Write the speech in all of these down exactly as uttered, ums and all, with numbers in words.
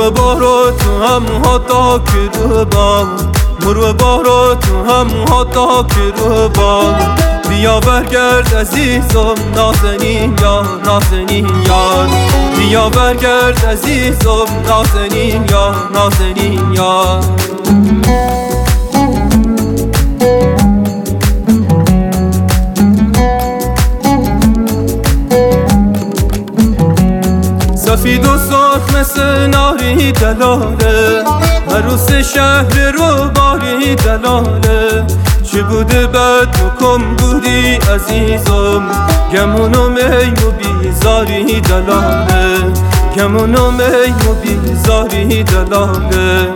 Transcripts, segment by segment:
مرو بارو تو هم حتا که رو بال مرو بارو تو هم حتا که رو بال بیا برگرد عزیزم نازنین یار نازنین یار بیا برگرد عزیزم نازنین یار نازنین یار سفید و سرخ مثل ناری دلاله عروس شهر رو باری دلاله چه بوده بد و کم بودی عزیزم گمون و می و بیزاری دلاله گمون و می و بیزاری دلاله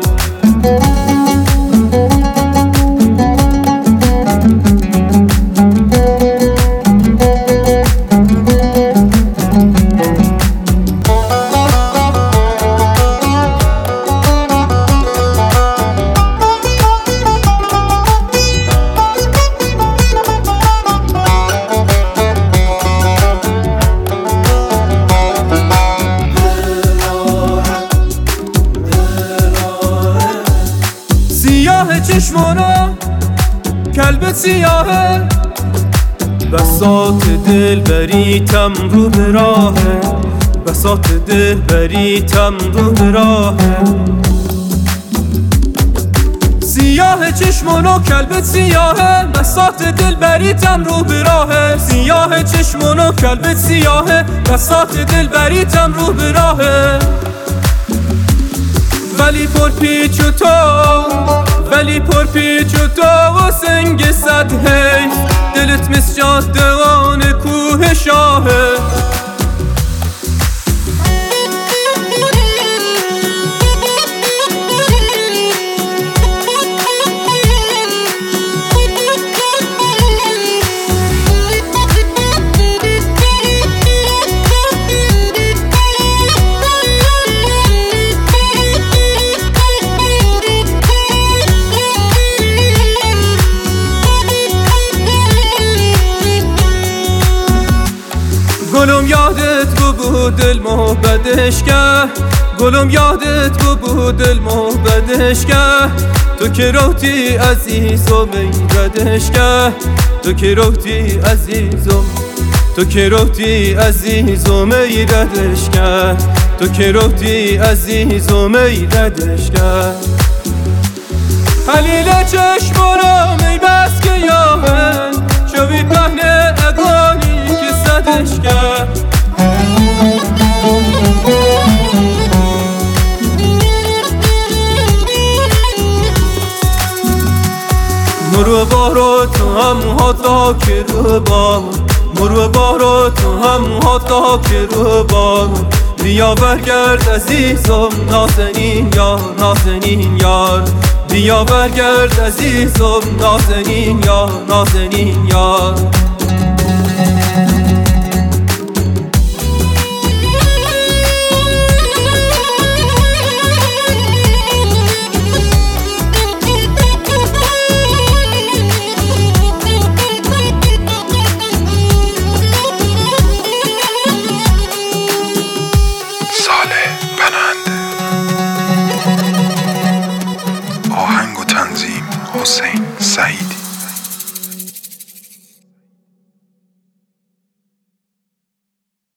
چشمانا کلبت سیاهه بساط دل بریتم رو به راهه بساط دل بریتم رو به راهه سیاه چشمانا کلبت سیاهه بساط دل بریتم رو به راهه سیاه چشمانا کلبت سیاهه بساط دل بریتم رو به راهه ولی پر پیچ و تا ولی پر پیچ و تا و سنگ صد حیف دلت مثل جاده‌وان کوه شاهه گلم یادت بو بود دل محبتش که گلم یادت بو بود دل محبتش که تو که روتی عزیزم ایردش که تو که روتی عزیزم تو که روتی عزیزم ایردش که تو که روتی عزیزم ایردش که حلیل چشمانم ای بس که یامن شوی پهن اگانی که صدش کرد مرو بارو تو هم حتا که رو بال مرو بارو تو هم حتا که رو بال بیا برگرد عزیزم نازنین یار نازنین یار بیا برگرد عزیزم نازنین یار نازنین یار آهنگ و تنظیم حسین سعید